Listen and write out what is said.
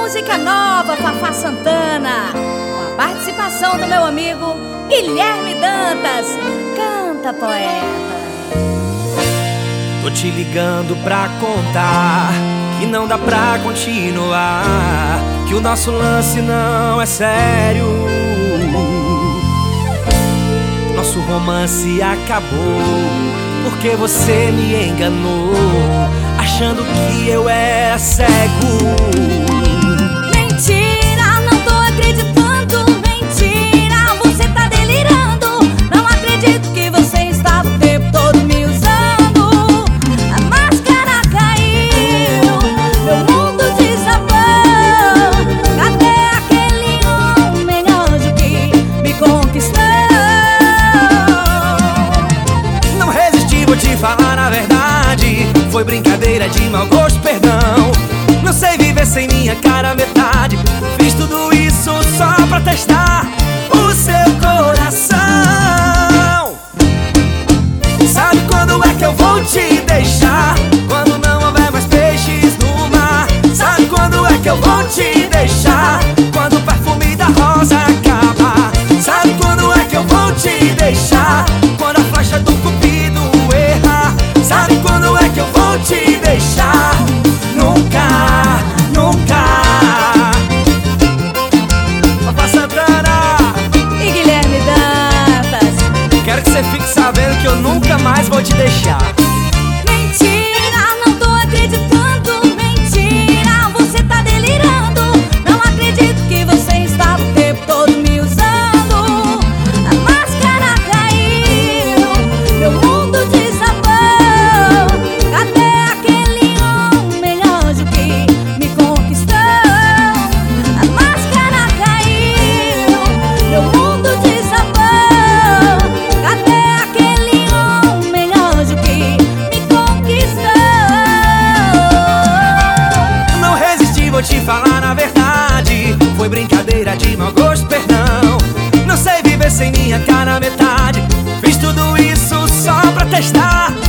música nova, Fafá Santana, com a participação do meu amigo Guilherme Dantas. Canta, poeta. Tô te ligando pra contar que não dá pra continuar, que o nosso lance não é sério. Nosso romance acabou porque você me enganou, achando que eu era cego. Mentira, não tô acreditando. Mentira, você tá delirando. Não acredito que você estava o tempo todo me usando. A máscara caiu, meu mundo desabou. Cadê aquele homem anjo que me conquistou? Não resisti, vou te falar a verdade. Foi brincadeira de mau gosto, perdão. Não sei viver sem minha cara metade. Fiz tudo isso só pra testar o seu coração. Sabe quando é que eu vou te deixar? Quando não houver mais peixes no mar. Sabe quando é que eu vou te deixar? Quando o perfume da rosa acabar. Sabe quando é que eu vou te deixar? Quando a flecha do cupido errar. Sabe quando é que eu vou te deixar? Nunca, nunca. Fafá Santana E Guilherme Dantas. quero que você fique sabendo que eu nunca mais vou te deixar. Mentira, não tô acreditando. Mentira, você tá delirando. Não acredito que você estava o tempo todo me usando. A máscara caiu, meu mundo desabou. Cadê aquele homem anjo que me conquistou? A máscara caiu, meu mundo desabou. Cadê aquele homem anjo que me conquistou? Não resisti, vou te falar a verdade. Foi brincadeira de mau gosto, perdão. Não sei viver sem minha cara metade. Fiz tudo isso só pra testar